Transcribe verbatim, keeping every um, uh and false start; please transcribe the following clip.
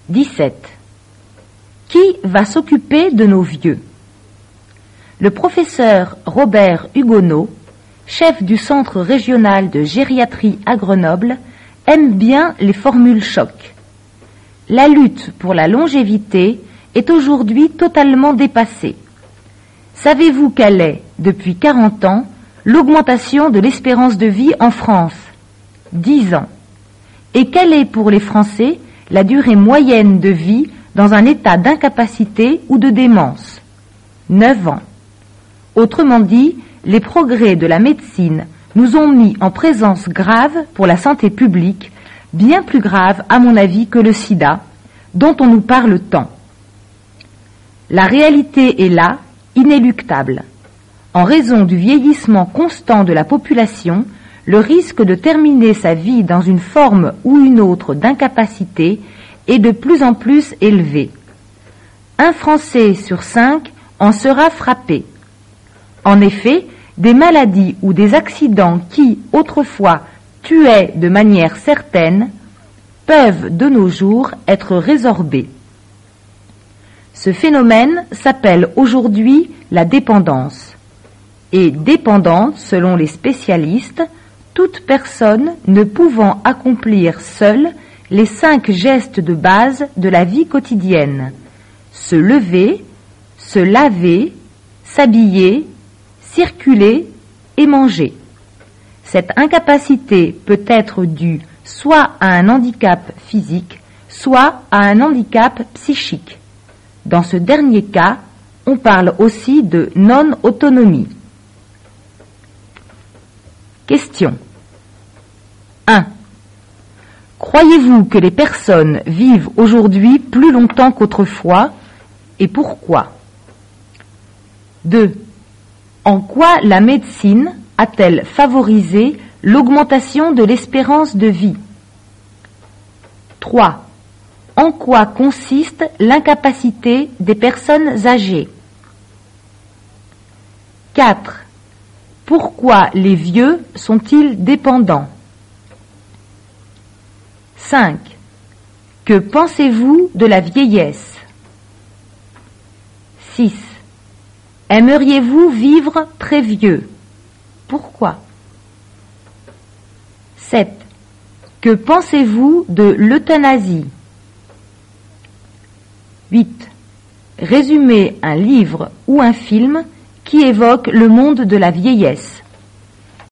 dix-sept. Qui va s'occuper de nos vieux? Le professeur Robert Hugonneau, chef du Centre régional de gériatrie à Grenoble, aime bien les formules choc. La lutte pour la longévité est aujourd'hui totalement dépassée. Savez-vous quelle est, depuis quarante ans, l'augmentation de l'espérance de vie en France? dix ans. Et quelle est pour les Français la durée moyenne de vie dans un état d'incapacité ou de démence? neuf ans. Autrement dit, les progrès de la médecine nous ont mis en présence grave pour la santé publique, bien plus grave à mon avis que le sida, dont on nous parle tant. La réalité est là, inéluctable. En raison du vieillissement constant de la population, le risque de terminer sa vie dans une forme ou une autre d'incapacité est de plus en plus élevé. Un Français sur cinq en sera frappé. En effet, des maladies ou des accidents qui, autrefois, tuaient de manière certaine, peuvent de nos jours être résorbés. Ce phénomène s'appelle aujourd'hui la dépendance. Et dépendante, selon les spécialistes, toute personne ne pouvant accomplir seule les cinq gestes de base de la vie quotidienne: se lever, se laver, s'habiller, circuler et manger. Cette incapacité peut être due soit à un handicap physique, soit à un handicap psychique. Dans ce dernier cas, on parle aussi de non-autonomie. Question. un. Croyez-vous que les personnes vivent aujourd'hui plus longtemps qu'autrefois et pourquoi? deux. En quoi la médecine a-t-elle favorisé l'augmentation de l'espérance de vie? trois. En quoi consiste l'incapacité des personnes âgées? quatre. Pourquoi les vieux sont-ils dépendants? cinq. Que pensez-vous de la vieillesse? six. Aimeriez-vous vivre très vieux? Pourquoi? sept. Que pensez-vous de l'euthanasie? huit. Résumez un livre ou un film qui évoque le monde de la vieillesse.